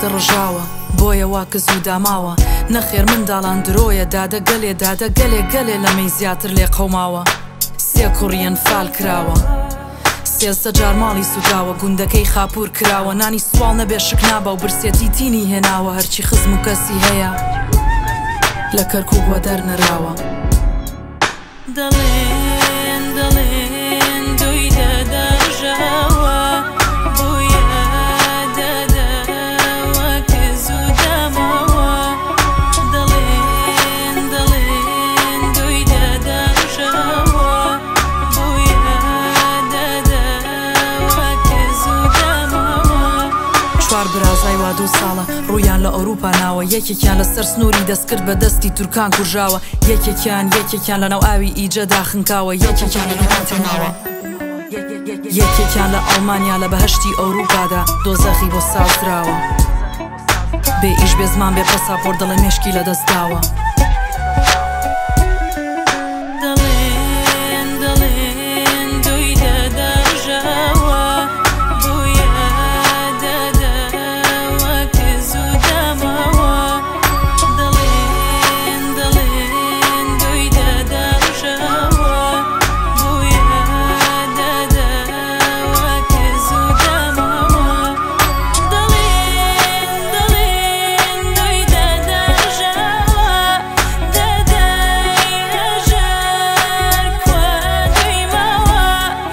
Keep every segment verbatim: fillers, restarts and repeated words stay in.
دادە ڕژاوە بۆیە وا کە زوو داماوە نەخێر منداڵان درۆیە دادە گەلێ دادە گەلێ گەلێ لەمەی زیاتر لێ قەوماوە سێ کوڕیان فال کراوە سێزدە جار ماڵی سووداوە گوندەکەی خاپور کراوە نانی سوال نەبێ شک نابە و برسێتی تینی هێناوە هەرچی خزم و کەسی هەیە لە کەرکووک وە دەرنەراوە دەڵێن دەڵێن دوی دەدەژاوە بۆیە دەدەوە کە زوو داماوە دەڵێن دەڵێن دوی دەدەژاوە بۆیە دەدەوە کە زوو داماوە چوار برازای وا دوو ساڵە ڕوویان لە ئەوروپا ناوە یەکێکیان لەسەر سنووری دەستکرد بە دەستی تورکان کوژاوە یەکێکیان یەکێکیان لەناو ئاوی ئیجەدا خنکاوە یەکێکیان لە نێوان تێماوە یەکێکیان لە ئەڵمانیا لە بەهەشتی ئەوروپادا دۆزەخی بۆ سازراوە بێ ئیش بێ زمان بێ پەساپۆرت دەڵێ مێشکی لە دەستداوە دەڵێن دەڵێن دوی دەدەژاوە بۆیە دەدەوە کە زوو داماوە دەڵێن دەڵێن دوی دەدەژاوە بۆیە دەدەوە کە زوو داماوە دەڵێن دەڵێن دوی دەدەژاوە دەدای هەژار کوا دوی ماوە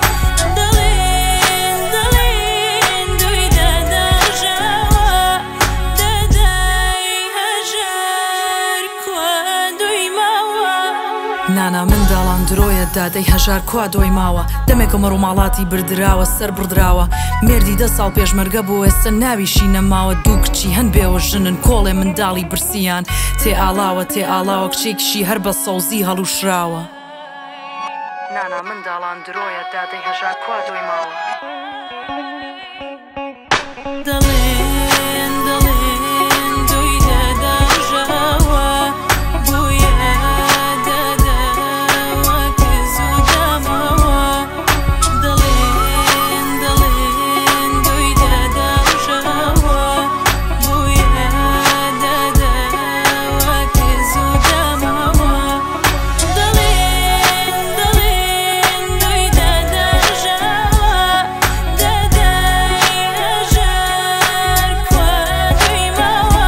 دەڵێن دەڵێن دوی دەدەژاوە دەدای هەژار کوا دوی ماوە نانا منداڵان درۆیە دادەی هەژار کوا دۆی ماوە دەمێکە مەڕ و ماڵاتی بردراوە سەر بردراوە مێردی دە ساڵ پێشمەرگە بۆ ئێستا ناویشی نەماوە دوو کچی هەن بێوە ژنن کۆڵێ منداڵی برسیان تێ ئاڵاوە تێ ئاڵاوە کچێکیشی هەر بە سەوزی هەڵوشراوە نانا منداڵان درۆیە دادەی هەژار کوا دۆی ماوە دەڵێن دەڵێن دوی دەدەژاوە بۆیە دەدەوە کە زوو داماوە دەڵێن دەڵێن دوی دەدەژاوە بۆیە دەدەوە کە زوو داماوە دەڵێن دەڵێن دوی دەدەژاوە دەدای هەژار کوا دوی ماوە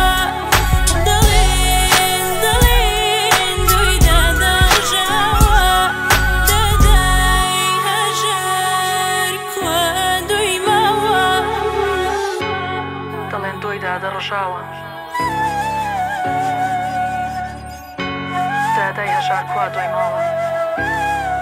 دەڵێن دەڵێن دوی دەدەژاوە دەدای هەژار کوا دوی ماوە دەڵێن دۆی دادە ڕژاوە دادای هەژار کوا دۆی ماوە